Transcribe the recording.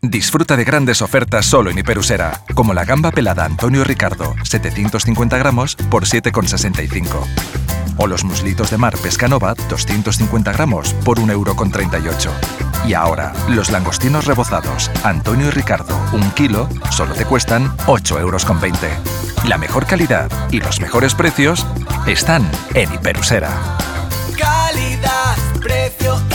Disfruta de grandes ofertas solo en Hiperusera, como la gamba pelada Antonio Ricardo, 750 gramos por 7,65. O los muslitos de mar Pescanova, 250 gramos por 1,38 €. Y ahora, los langostinos rebozados Antonio y Ricardo, 1 kilo, solo te cuestan 8,20 €. La mejor calidad y los mejores precios están en Hiperusera. Calidad, precio